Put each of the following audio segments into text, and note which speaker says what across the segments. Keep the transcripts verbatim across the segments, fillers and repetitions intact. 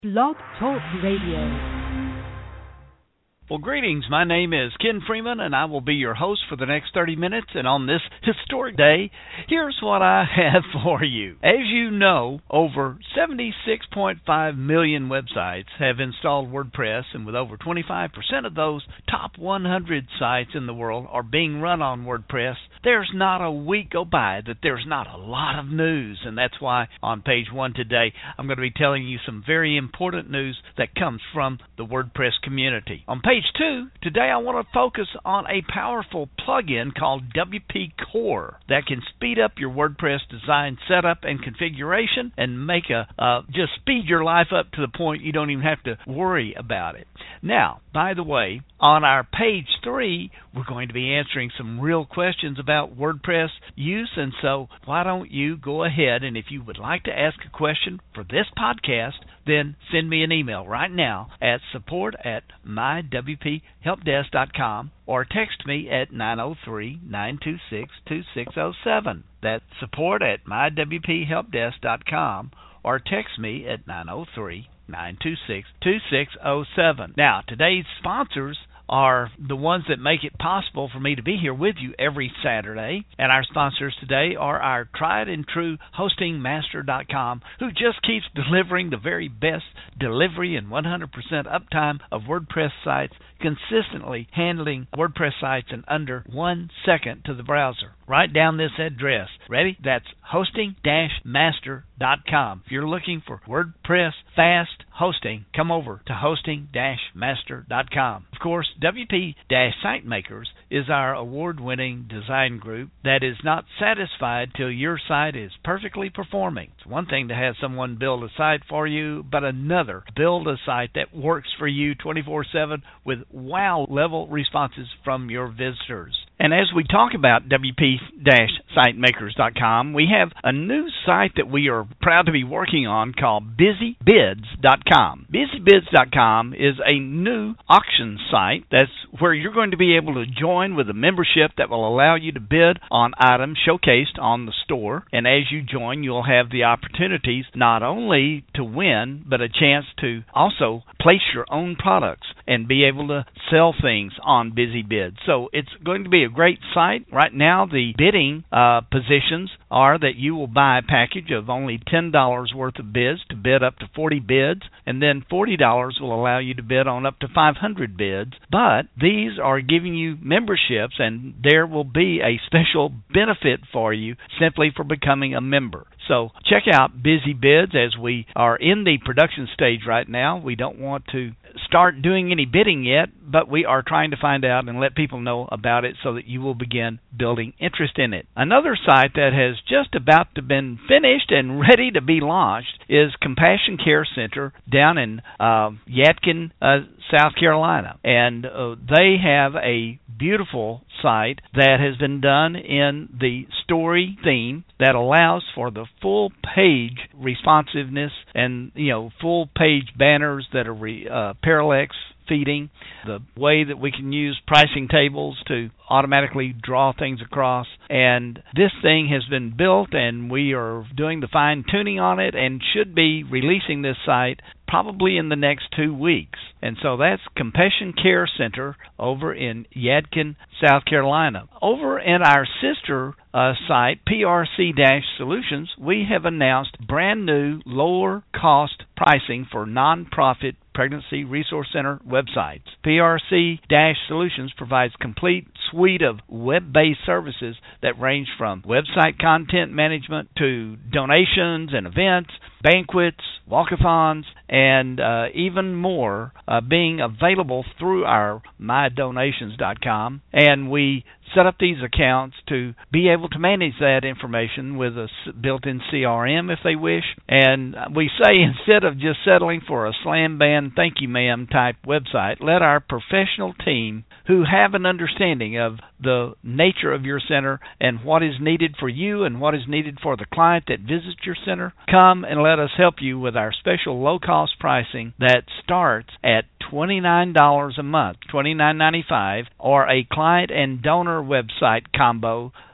Speaker 1: Blog Talk Radio.
Speaker 2: Well, greetings. My name is Ken Freeman, and I will be your host for the next thirty minutes. And on this historic day, here's what I have for you. As you know, over seventy-six point five million websites have installed WordPress, and with over twenty-five percent of those top one hundred sites in the world are being run on WordPress, there's not a week go by that there's not a lot of news. And that's why on page one today, I'm going to be telling you some very important news that comes from the WordPress community. On page two, today I want to focus on a powerful plugin called W P Core that can speed up your WordPress design setup and configuration and make a uh, just speed your life up to the point you don't even have to worry about it. Now, by the way, on our page three, we're going to be answering some real questions about WordPress use, and so why don't you go ahead, and if you would like to ask a question for this podcast, then send me an email right now at support at my w p help desk dot com or text me at nine oh three, nine two six, two six oh seven. That's support at my w p help desk dot com or text me at nine oh three, nine two six, two six oh seven. Now, today's sponsors are the ones that make it possible for me to be here with you every Saturday. And our sponsors today are our tried and true hosting master dot com, who just keeps delivering the very best delivery and one hundred percent uptime of WordPress sites, consistently handling WordPress sites in under one second to the browser. Write down this address. Ready? That's hosting master dot com. If you're looking for WordPress fast hosting, come over to hosting master dot com. Of course, W P SiteMakers is our award-winning design group that is not satisfied till your site is perfectly performing. It's one thing to have someone build a site for you, but another, build a site that works for you twenty-four seven with wow-level responses from your visitors. And as we talk about W P SiteMakers dot com, we have a new site that we are proud to be working on called Busy Bids dot com. Busy Bids dot com is a new auction site that's where you're going to be able to join with a membership that will allow you to bid on items showcased on the store. And as you join, you'll have the opportunities not only to win, but a chance to also place your own products and be able to sell things on Busy Bids. So it's going to be a great site. Right now, the bidding uh, positions are that you will buy a package of only ten dollars worth of bids to bid up to forty bids, and then forty dollars will allow you to bid on up to five hundred bids. But these are giving you memberships, and there will be a special benefit for you simply for becoming a member. So check out Busy Bids as we are in the production stage right now. We don't want to start doing any bidding yet, but we are trying to find out and let people know about it so that you will begin building interest in it. Another site that has just about to been finished and ready to be launched is Compassion Care Center down in uh, Yadkin, uh, South Carolina. And uh, they have a beautiful site that has been done in the story theme that allows for the full page responsiveness and, you know, full page banners that are re, uh, parallax feeding, the way that we can use pricing tables to automatically draw things across. And this thing has been built, and we are doing the fine-tuning on it and should be releasing this site probably in the next two weeks. And so that's Compassion Care Center over in Yadkin, South Carolina. Over in our sister uh, site, P R C Solutions, we have announced brand new lower cost pricing for nonprofit Pregnancy Resource Center websites. P R C Solutions provides complete suite of web-based services that range from website content management to donations and events, banquets, walkathons, and uh, even more uh, being available through our my donations dot com. And we set up these accounts to be able to manage that information with a built-in C R M if they wish. And we say instead of just settling for a slam band thank you ma'am type website, let our professional team who have an understanding of the nature of your center and what is needed for you and what is needed for the client that visits your center, come and let us help you with our special low-cost pricing that starts at twenty-nine dollars a month, twenty-nine ninety-five, or a client and donor website combo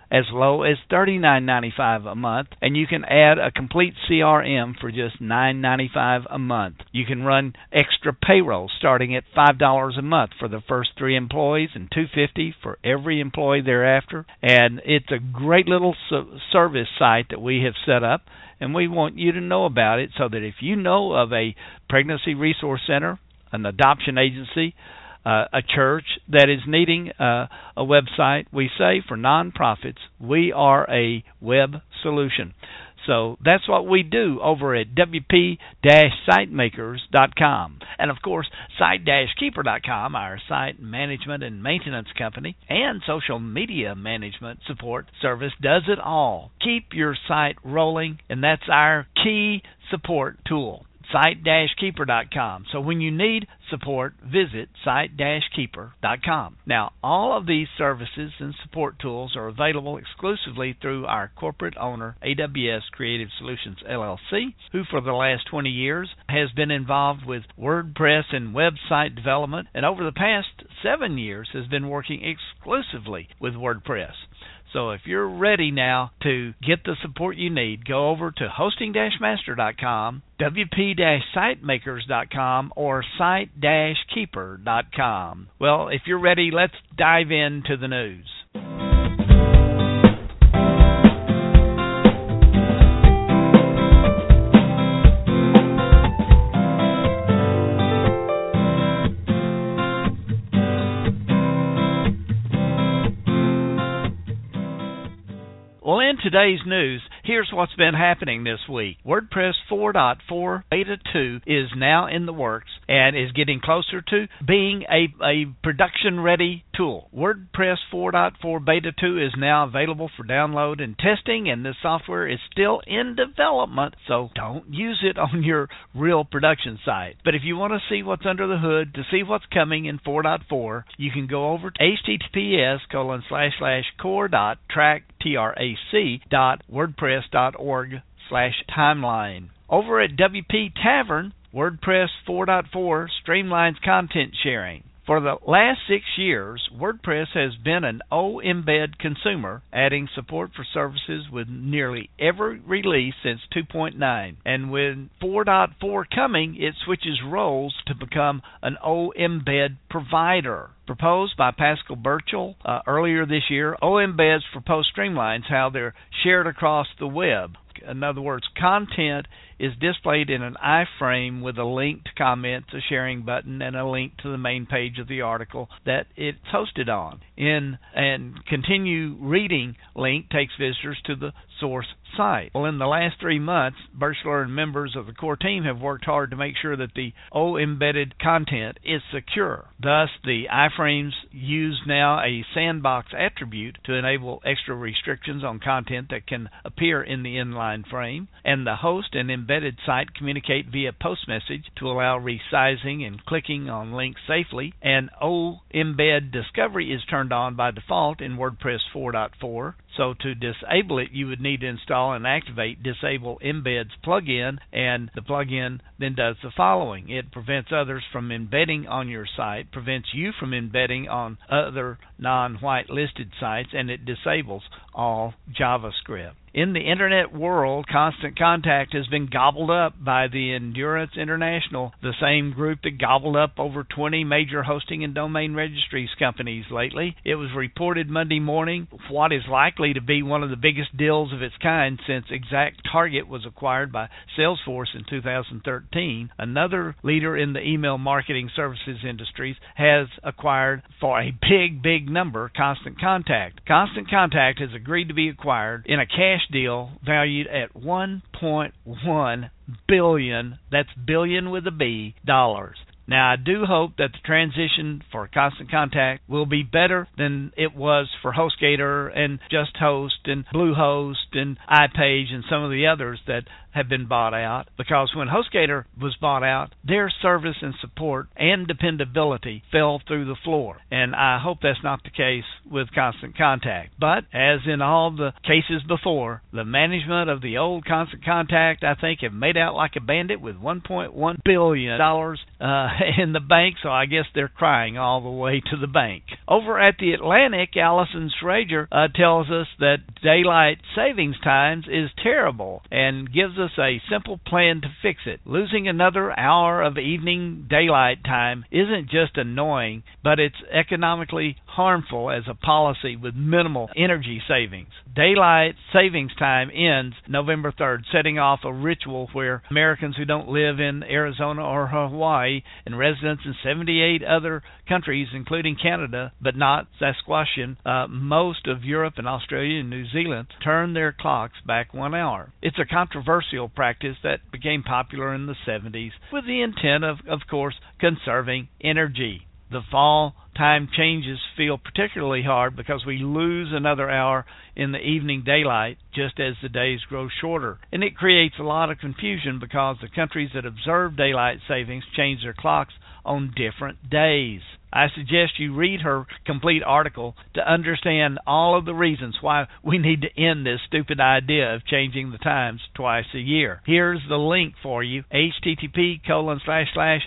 Speaker 2: as low as thirty-nine ninety-five a month, and you can add a complete C R M for just nine ninety-five a month. You can run extra payroll starting at five dollars a month for the first three employees and two hundred fifty dollars for every employee thereafter. And it's a great little service site that we have set up, and we want you to know about it so that if you know of a pregnancy resource center, an adoption agency, uh, a church that is needing uh, a website, we say for nonprofits, we are a web solution. So that's what we do over at W P site makers dot com. And, of course, site keeper dot com, our site management and maintenance company, and social media management support service does it all. Keep your site rolling, and that's our key support tool, site keeper dot com. So when you need support, visit site keeper dot com. Now, all of these services and support tools are available exclusively through our corporate owner, A W S Creative Solutions, L L C, who for the last twenty years has been involved with WordPress and website development, and over the past seven years has been working exclusively with WordPress. So if you're ready now to get the support you need, go over to hosting master dot com, W P site makers dot com, or site keeper dot com. Well, if you're ready, let's dive into the news. Well, in today's news, here's what's been happening this week. WordPress four point four Beta two is now in the works and is getting closer to being a, a production-ready tool. WordPress four point four Beta two is now available for download and testing, and this software is still in development, so don't use it on your real production site. But if you want to see what's under the hood, to see what's coming in four point four, you can go over to https colon slash slash core dot track trac dot wordpress dot org slash timeline. Over at W P Tavern, WordPress four point four streamlines content sharing. For the last six years, WordPress has been an O-Embed consumer, adding support for services with nearly every release since two point nine. And with four point four coming, it switches roles to become an O-Embed provider. Proposed by Pascal Burchell uh, earlier this year, O-Embeds for Post streamlines how they're shared across the web. In other words, content is displayed in an iframe with a link to comments, a sharing button, and a link to the main page of the article that it's hosted on. In and continue reading link takes visitors to the source site. Well, in the last three months, Burchler and members of the core team have worked hard to make sure that the O-embedded content is secure. Thus, the iframes use now a sandbox attribute to enable extra restrictions on content that can appear in the inline frame, and the host and embedded site communicate via post message to allow resizing and clicking on links safely, and O-embed discovery is turned on by default in WordPress four point four. So to disable it, you would need to install and activate Disable Embeds plugin, and the plugin then does the following. It prevents others from embedding on your site, prevents you from embedding on other non-white listed sites, and it disables all JavaScript. In the Internet world, Constant Contact has been gobbled up by the Endurance International, the same group that gobbled up over twenty major hosting and domain registries companies lately. It was reported Monday morning what is likely to be one of the biggest deals of its kind since ExactTarget was acquired by Salesforce in two thousand thirteen. Another leader in the email marketing services industries has acquired for a big, big number Constant Contact. Constant Contact has agreed to be acquired in a cash deal valued at one point one billion, that's billion with a B, dollars. Now, I do hope that the transition for Constant Contact will be better than it was for HostGator and JustHost and Bluehost and iPage and some of the others that have been bought out, because when HostGator was bought out, their service and support and dependability fell through the floor. And I hope that's not the case with Constant Contact. But as in all the cases before, the management of the old Constant Contact, I think, have made out like a bandit with one point one billion dollars uh, in the bank, so I guess they're crying all the way to the bank. Over at the Atlantic, Allison Schrager uh, tells us that daylight savings times is terrible and gives us a simple plan to fix it. Losing another hour of evening daylight time isn't just annoying, but it's economically harmful as a policy with minimal energy savings. Daylight savings time ends November third, setting off a ritual where Americans who don't live in Arizona or Hawaii and residents in seventy-eight other countries, including Canada, but not Sasquatchian, uh, most of Europe and Australia and New Zealand, turn their clocks back one hour. It's a controversial practice that became popular in the seventies with the intent of, of course, conserving energy. The fall time changes feel particularly hard because we lose another hour in the evening daylight just as the days grow shorter. And it creates a lot of confusion because the countries that observe daylight savings change their clocks on different days. I suggest you read her complete article to understand all of the reasons why we need to end this stupid idea of changing the times twice a year. Here's the link for you, http colon slash slash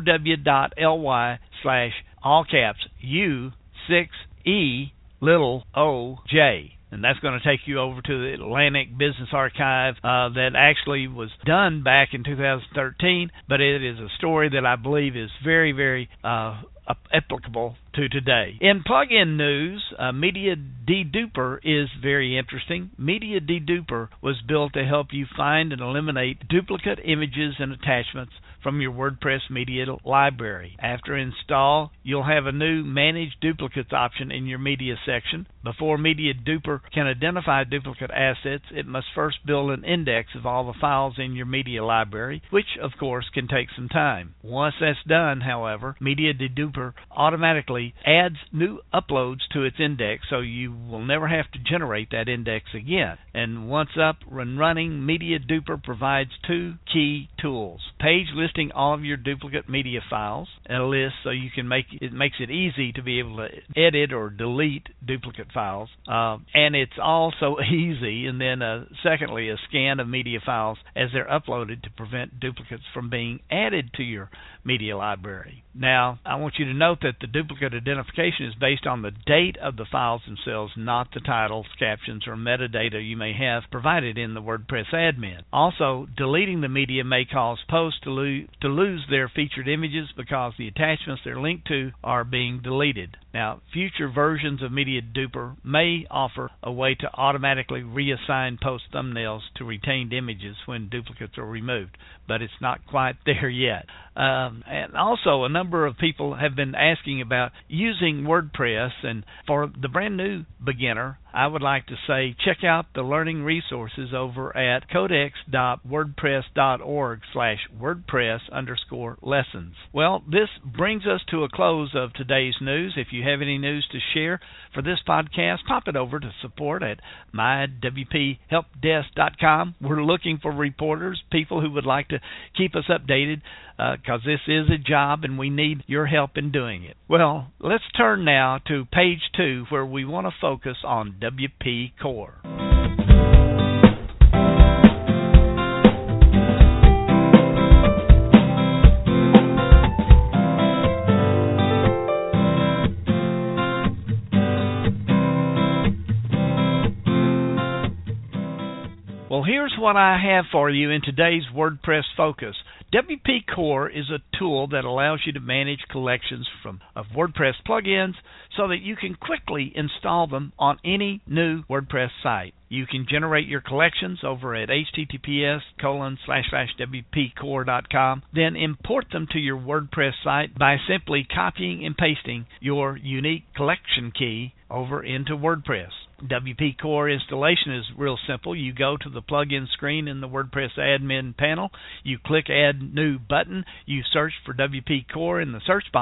Speaker 2: ow.ly slash all caps U six E little o j. And that's going to take you over to the Atlantic Business Archive uh, that actually was done back in two thousand thirteen, but it is a story that I believe is very, very uh, applicable to today. In plugin news, uh, Media Deduper is very interesting. Media Deduper was built to help you find and eliminate duplicate images and attachments from your WordPress media library. After install, you'll have a new Manage Duplicates option in your media section. Before Media Duper can identify duplicate assets, it must first build an index of all the files in your media library, which of course can take some time. Once that's done, however, Media Deduper automatically adds new uploads to its index, so you will never have to generate that index again. And once up and running, Media Duper provides two key tools: page listing all of your duplicate media files, and a list so you can make it makes it easy to be able to edit or delete duplicate files, uh, and it's also easy. And then uh, secondly, a scan of media files as they're uploaded to prevent duplicates from being added to your media library. Now, I want you to note that the duplicate identification is based on the date of the files themselves, not the titles, captions, or metadata you may have provided in the WordPress admin. Also, deleting the media may cause posts to, lo- to lose their featured images because the attachments they're linked to are being deleted. Now, future versions of Media Duper may offer a way to automatically reassign post thumbnails to retained images when duplicates are removed, but it's not quite there yet. Um, and also, a number of people have been asking about using WordPress, and for the brand new beginner, I would like to say check out the learning resources over at codex.wordpress.org slash WordPress underscore lessons. Well, this brings us to a close of today's news. If you have any news to share for this podcast, pop it over to support at my w p help desk dot com. We're looking for reporters, people who would like to keep us updated, because uh, this is a job and we need your help in doing it. Well, let's turn now to page two, where we want to focus on W P Core. Well, here's what I have for you in today's WordPress Focus. W P Core is a tool that allows you to manage collections from of WordPress plugins so that you can quickly install them on any new WordPress site. You can generate your collections over at https colon slash slash wpcore dot com, then import them to your WordPress site by simply copying and pasting your unique collection key over into WordPress. W P Core installation is real simple. You go to the plugin screen in the WordPress admin panel, you click Add New button, you search for W P Core in the search box,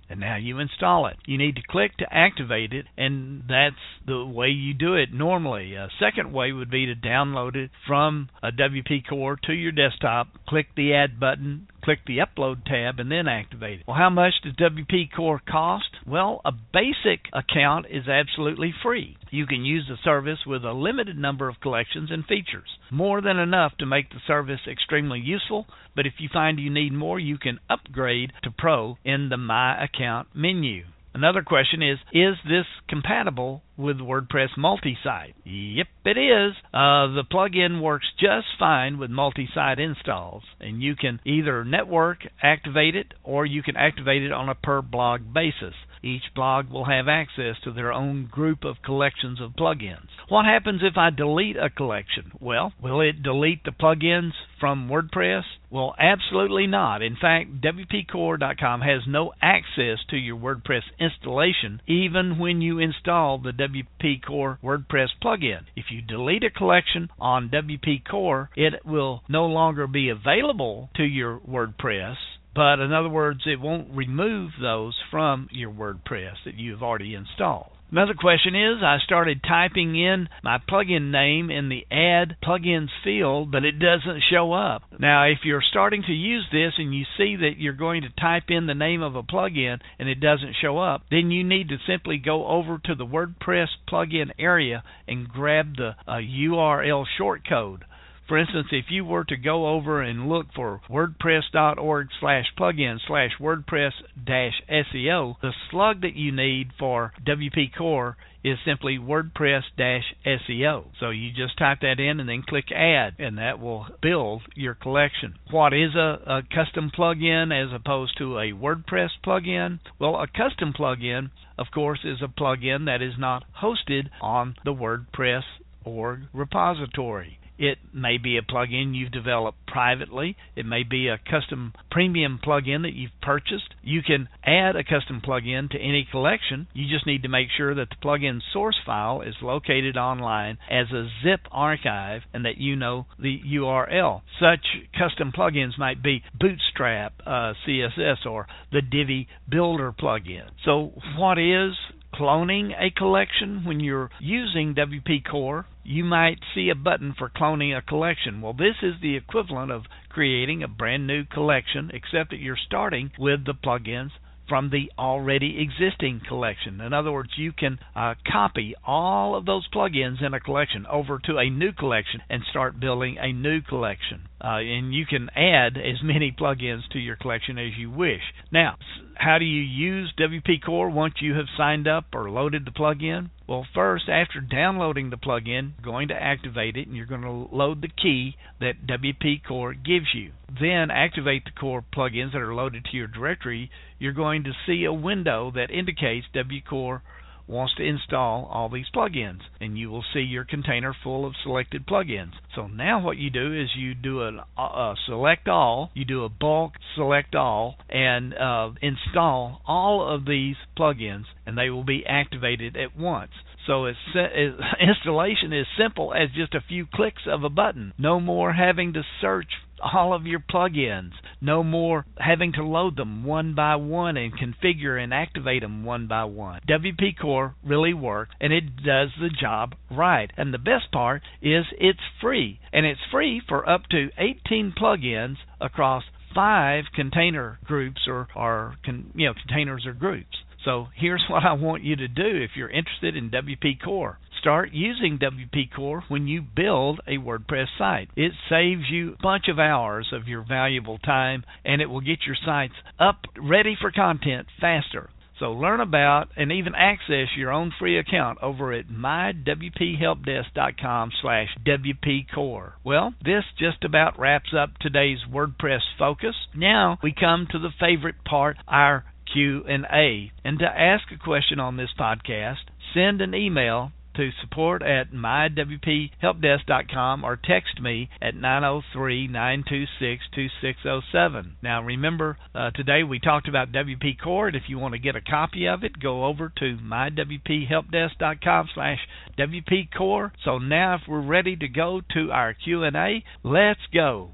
Speaker 2: and now you install it. You need to click to activate it, and that's the way you do it normally. A second way would be to download it from a W P Core to your desktop, click the Add button, click the Upload tab, and then activate it. Well, how much does W P Core cost? Well, a basic account is absolutely free. You can use the service with a limited number of collections and features. More than enough to make the service extremely useful, but if you find you need more, you can upgrade to Pro in the My Account menu. Another question is, is this compatible with WordPress multi-site? Yep, it is. Uh, the plugin works just fine with multi-site installs, and you can either network activate it or you can activate it on a per blog basis. Each blog will have access to their own group of collections of plugins. What happens if I delete a collection? Well, will it delete the plugins from WordPress? Well, absolutely not. In fact, W P Core dot com has no access to your WordPress installation even when you install the W P Core WordPress plugin. If you delete a collection on W P Core, it will no longer be available to your WordPress. But in other words, it won't remove those from your WordPress that you've already installed. Another question is, I started typing in my plugin name in the Add Plugins field, but it doesn't show up. Now, if you're starting to use this and you see that you're going to type in the name of a plugin and it doesn't show up, then you need to simply go over to the WordPress plugin area and grab the uh, U R L shortcode. For instance, if you were to go over and look for wordpress.org slash plugin slash WordPress dash SEO, the slug that you need for W P Core is simply WordPress dash SEO. So you just type that in and then click Add, and that will build your collection. What is a, a custom plugin as opposed to a WordPress plugin? Well, a custom plugin, of course, is a plugin that is not hosted on the WordPress org repository. It may be a plugin you've developed privately. It may be a custom premium plugin that you've purchased. You can add a custom plugin to any collection. You just need to make sure that the plugin source file is located online as a zip archive and that you know the U R L. Such custom plugins might be Bootstrap uh, C S S or the Divi Builder plugin. So what is cloning a collection? When you're using W P Core, you might see a button for cloning a collection. Well, this is the equivalent of creating a brand new collection, except that you're starting with the plugins from the already existing collection. In other words, you can uh, copy all of those plugins in a collection over to a new collection and start building a new collection. Uh, and you can add as many plugins to your collection as you wish. Now, how do you use W P Core once you have signed up or loaded the plugin? Well, first, after downloading the plugin, you're going to activate it, and you're going to load the key that W P Core gives you. Then activate the core plugins that are loaded to your directory. You're going to see a window that indicates W P Core wants to install all these plugins, and you will see your container full of selected plugins. So now what you do is you do a, a select all, you do a bulk select all, and uh, install all of these plugins, and they will be activated at once. So it's, it's, installation is simple as just a few clicks of a button. No more having to search all of your plugins. No more having to load them one by one and configure and activate them one by one. W P Core really works, and it does the job right. And the best part is it's free. And it's free for up to eighteen plugins across five container groups or, or con, you know, containers or groups. So here's what I want you to do if you're interested in W P Core. Start using W P Core when you build a WordPress site. It saves you a bunch of hours of your valuable time, and it will get your sites up ready for content faster. So learn about and even access your own free account over at my w p help desk dot com slash W P Core. Well, this just about wraps up today's WordPress focus. Now we come to the favorite part, our Q and A. And to ask a question on this podcast, send an email to support at my w p help desk dot com or text me at nine oh three, nine two six, two six oh seven. Now remember, uh, today we talked about W P Core, and if you want to get a copy of it, go over to my w p help desk dot com slash W P Core. So now if we're ready to go to our Q and A, let's go.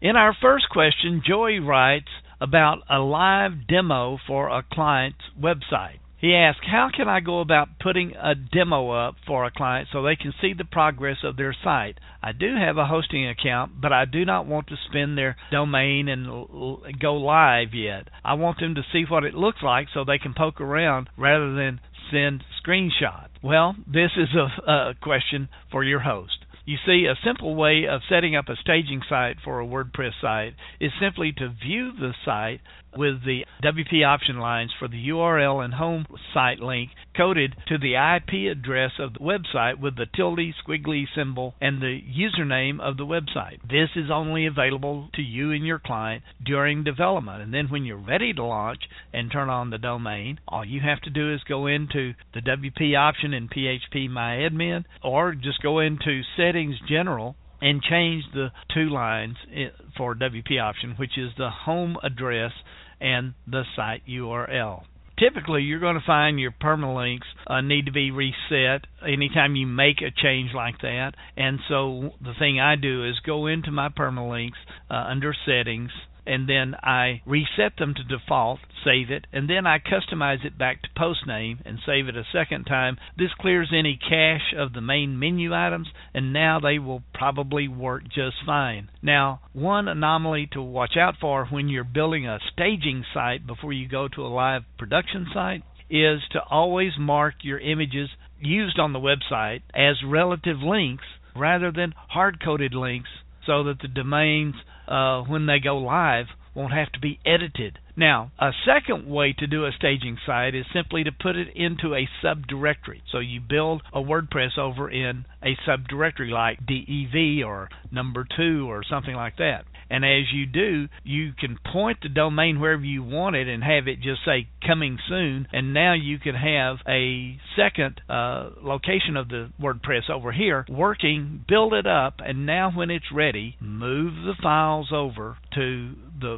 Speaker 2: In our first question, Joey writes about a live demo for a client's website. He asks, how can I go about putting a demo up for a client so they can see the progress of their site? I do have a hosting account, but I do not want to spend their domain and l- go live yet. I want them to see what it looks like so they can poke around rather than send screenshots. Well, this is a, a question for your host. You see, a simple way of setting up a staging site for a WordPress site is simply to view the site with the W P option lines for the U R L and home site link coded to the I P address of the website with the tilde squiggly symbol and the username of the website. This is only available to you and your client during development, and then when you're ready to launch and turn on the domain, all you have to do is go into the W P option in P H P My Admin, or just go into Settings General and change the two lines for W P option, which is the home address and the site U R L. Typically, you're going to find your permalinks uh, need to be reset anytime you make a change like that. And so the thing I do is go into my permalinks uh, under Settings, and then I reset them to default, save it, and then I customize it back to post name and save it a second time. This clears any cache of the main menu items, and now they will probably work just fine. Now, one anomaly to watch out for when you're building a staging site before you go to a live production site is to always mark your images used on the website as relative links rather than hard-coded links, so that the domains, uh, when they go live, won't have to be edited. Now, a second way to do a staging site is simply to put it into a subdirectory. So you build a WordPress over in a subdirectory like D E V or number two or something like that. And as you do, you can point the domain wherever you want it and have it just say coming soon, and now you can have a second uh, location of the WordPress over here working, build it up, and now when it's ready, move the files over to the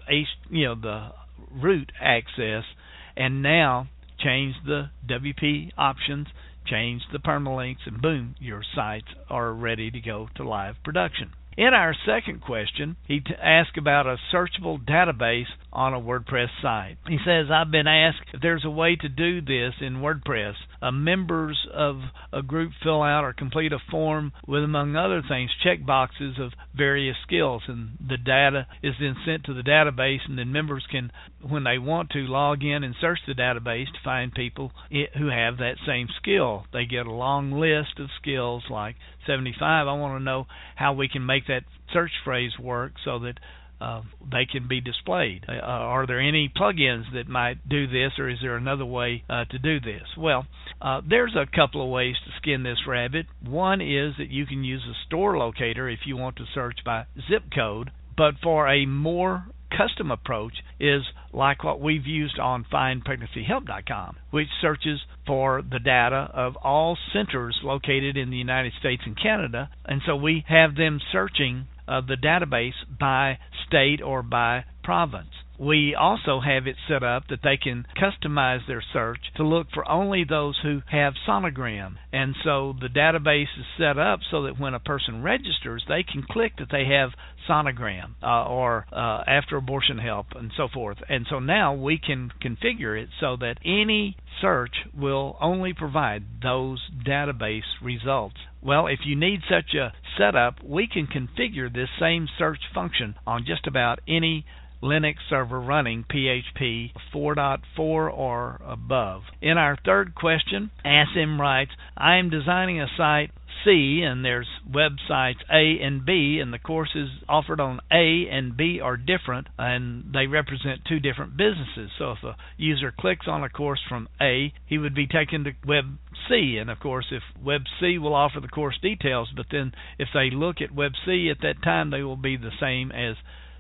Speaker 2: you know the root access, and now change the W P options, change the permalinks, and boom, your sites are ready to go to live production. In our second question, he t- asked about a searchable database on a WordPress site. He says, I've been asked if there's a way to do this in WordPress. Uh, members of a group fill out or complete a form with, among other things, check boxes of various skills, and the data is then sent to the database, and then members can, when they want to, log in and search the database to find people who have that same skill. They get a long list of skills like seventy-five. I want to know how we can make that search phrase work so that uh, they can be displayed. Uh, are there any plugins that might do this, or is there another way uh, to do this? Well, uh, there's a couple of ways to skin this rabbit. One is that you can use a store locator if you want to search by zip code, but for a more custom approach is like what we've used on find pregnancy help dot com, which searches for the data of all centers located in the United States and Canada, and so we have them searching uh, the database by state or by province. We also have it set up that they can customize their search to look for only those who have sonogram. And so the database is set up so that when a person registers, they can click that they have sonogram uh, or uh, after abortion help and so forth. And so now we can configure it so that any search will only provide those database results. Well, if you need such a setup, we can configure this same search function on just about any Linux server running P H P four point four or above. In our third question, Asim writes, I am designing a site C, and there's websites A and B, and the courses offered on A and B are different, and they represent two different businesses. So if a user clicks on a course from A, he would be taken to Web C, and of course if Web C will offer the course details, but then if they look at Web C at that time, they will be the same as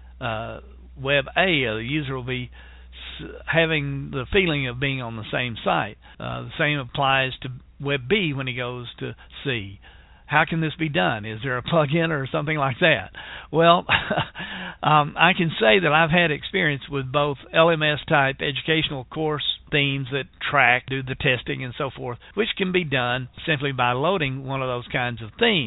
Speaker 2: uh, Web A. The user will be having the feeling of being on the same site. Uh, the same applies to Web B when he goes to C. How can this be done? Is there a plug-in or something like that? Well, um, I can say that I've had experience with both L M S-type educational course themes that track, do the testing, and so forth, which can be done simply by loading one of those kinds of themes.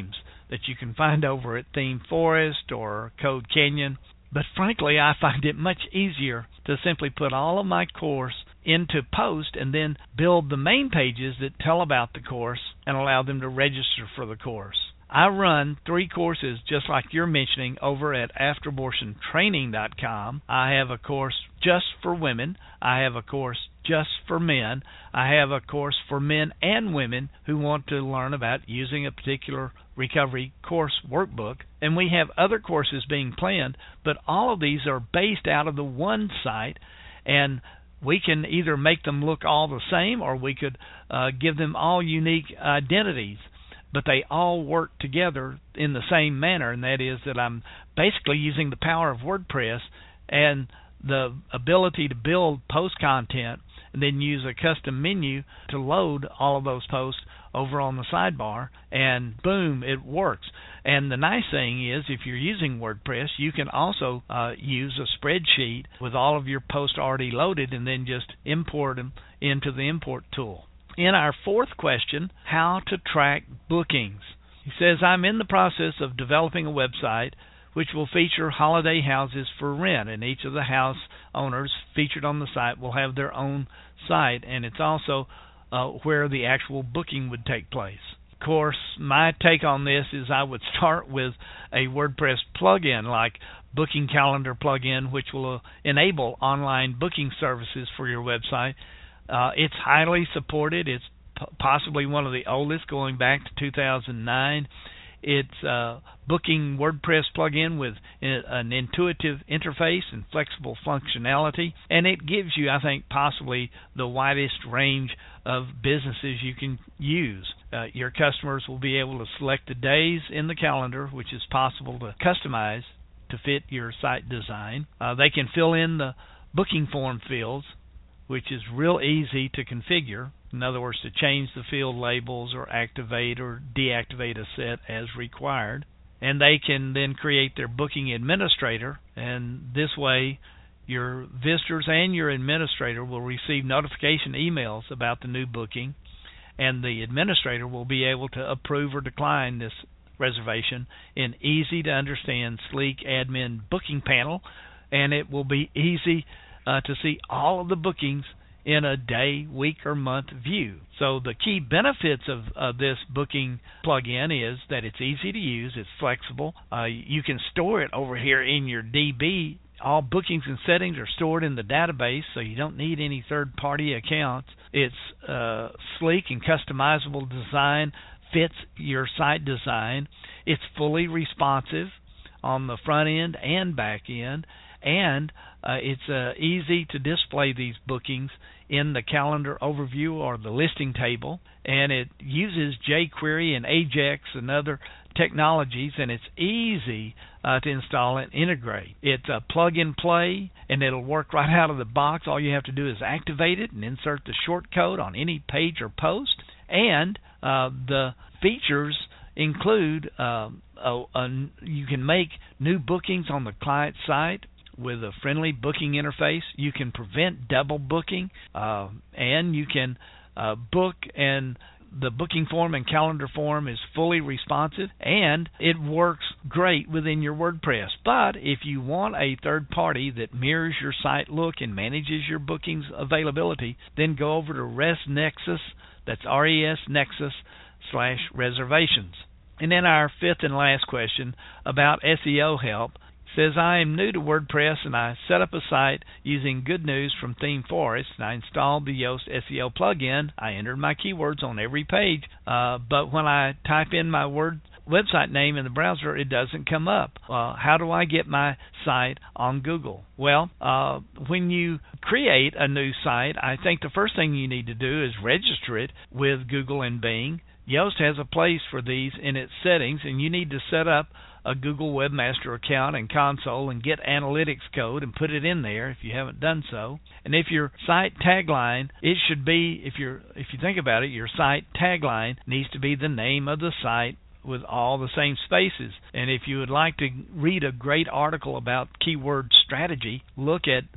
Speaker 2: that you can find over at ThemeForest or Code Canyon. But frankly, I find it much easier to simply put all of my course into post and then build the main pages that tell about the course and allow them to register for the course. I run three courses just like you're mentioning over at after abortion training dot com. I have a course just for women. I have a course just for men. I have a course for men and women who want to learn about using a particular recovery course workbook. And we have other courses being planned, but all of these are based out of the one site, and we can either make them look all the same or we could uh, give them all unique identities. But they all work together in the same manner, and that is that I'm basically using the power of WordPress and the ability to build post content and then use a custom menu to load all of those posts over on the sidebar, and boom, it works. And the nice thing is, if you're using WordPress, you can also uh, use a spreadsheet with all of your posts already loaded and then just import them into the import tool. In our fourth question, how to track bookings. He says, I'm in the process of developing a website which will feature holiday houses for rent, and each of the house owners featured on the site will have their own site, and it's also uh, where the actual booking would take place. Of course, my take on this is I would start with a WordPress plugin like Booking Calendar plugin, which will uh, enable online booking services for your website. Uh, it's highly supported. It's p- possibly one of the oldest, going back to two thousand nine. It's a booking WordPress plugin with an intuitive interface and flexible functionality, and it gives you, I think, possibly the widest range of businesses you can use. Uh, your customers will be able to select the days in the calendar, which is possible to customize to fit your site design. Uh, they can fill in the booking form fields, which is real easy to configure. In other words, to change the field labels or activate or deactivate a set as required. And they can then create their booking administrator, and this way your visitors and your administrator will receive notification emails about the new booking, and the administrator will be able to approve or decline this reservation in easy to understand, sleek admin booking panel, and it will be easy Uh, to see all of the bookings in a day, week, or month view. So the key benefits of uh, this booking plugin is that it's easy to use, it's flexible. Uh, you can store it over here in your D B. All bookings and settings are stored in the database, so you don't need any third-party accounts. It's uh, sleek and customizable design, fits your site design. It's fully responsive on the front end and back end. And uh, it's uh, easy to display these bookings in the calendar overview or the listing table. And it uses jQuery and Ajax and other technologies, and it's easy uh, to install and integrate. It's a plug-and-play, and it'll work right out of the box. All you have to do is activate it and insert the shortcode on any page or post. And uh, the features include uh, a, a, you can make new bookings on the client site with a friendly booking interface. You can prevent double booking, uh, and you can uh, book, and the booking form and calendar form is fully responsive, and it works great within your WordPress. But if you want a third party that mirrors your site look and manages your bookings availability, then go over to ResNexus, that's R E S Nexus slash reservations. And then our fifth and last question about S E O help says, I am new to WordPress and I set up a site using Good News from ThemeForest, and I installed the Yoast S E O plugin. I entered my keywords on every page, uh, but when I type in my word website name in the browser, it doesn't come up. Uh, how do I get my site on Google? Well, uh, when you create a new site, I think the first thing you need to do is register it with Google and Bing. Yoast has a place for these in its settings, and you need to set up a Google Webmaster account and console and get analytics code and put it in there if you haven't done so. And if your site tagline, it should be, if you're if you think about it, your site tagline needs to be the name of the site with all the same spaces. And if you would like to read a great article about keyword strategy, look at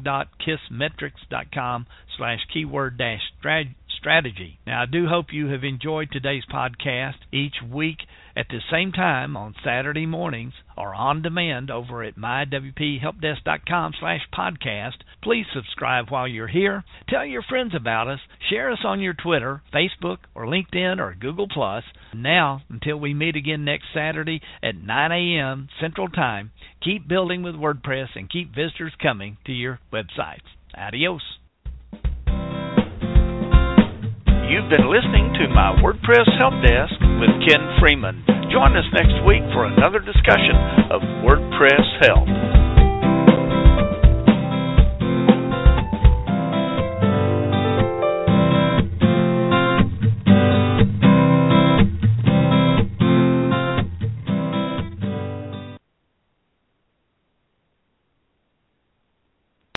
Speaker 2: blog.kissmetrics.com slash keyword dash strategy. Now, I do hope you have enjoyed today's podcast. Each week at the same time on Saturday mornings or on demand over at my w p help desk dot com slash podcast. Please subscribe while you're here. Tell your friends about us. Share us on your Twitter, Facebook, or LinkedIn, or Google Plus. Now, until we meet again next Saturday at nine a.m. Central Time, keep building with WordPress and keep visitors coming to your websites. Adios. You've been listening to my WordPress Help Desk with Ken Freeman. Join us next week for another discussion of WordPress help.